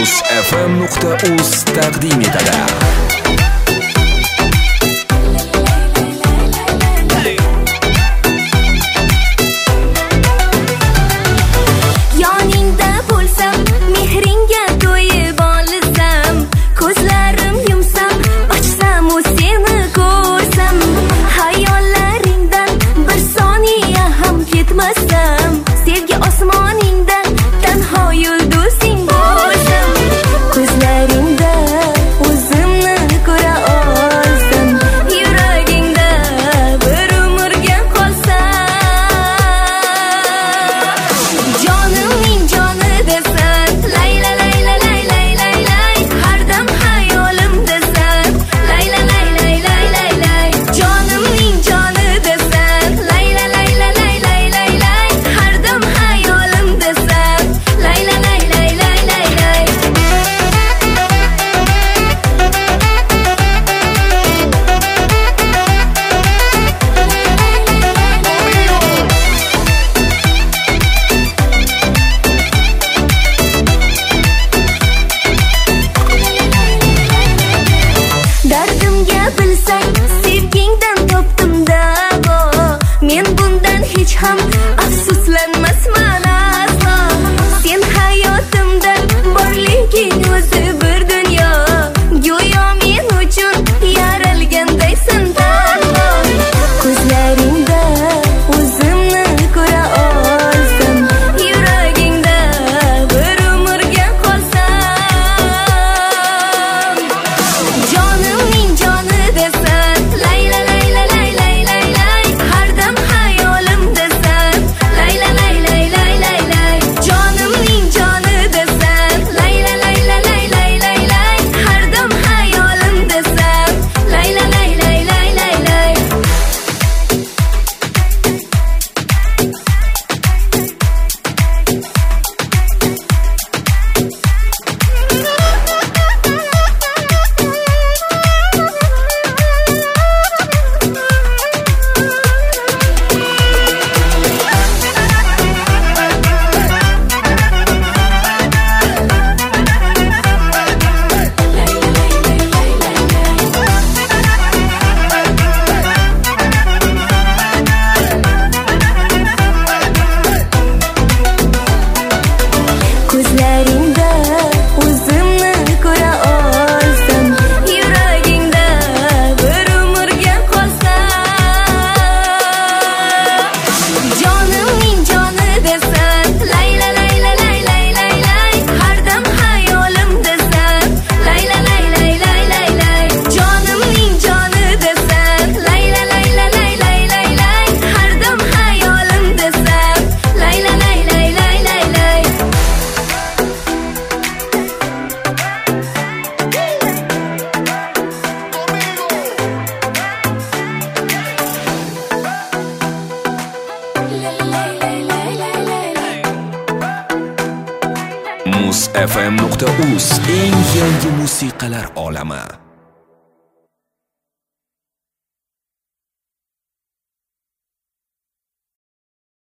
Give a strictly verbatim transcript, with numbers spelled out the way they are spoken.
muz f m nuqta uz taqdim etadi. Ham afsuslanmasman aslo. Sen hayotimda borliging o'zi bir dunyo. Go'yo men uchun yaralgandaysan tanho. Ko'zlaringda o'zimni ko'ra olsam, yuragingda bir umrga qolsam. Jonimning joni desan, layla layla layla layla, har dam hayolimda. Ko'zlaringda o'zimni ko'ra olsam, yuragingda bir umrga qolsam. Jonimning joni desan, layla layla layla layla, har dam hayolimdasan, layla layla layla layla. Jonimning joni desan, layla layla layla layla, har dam hayolimdasan, layla layla layla layla. muz f m nuqta uz eng yangi musiqalar olami.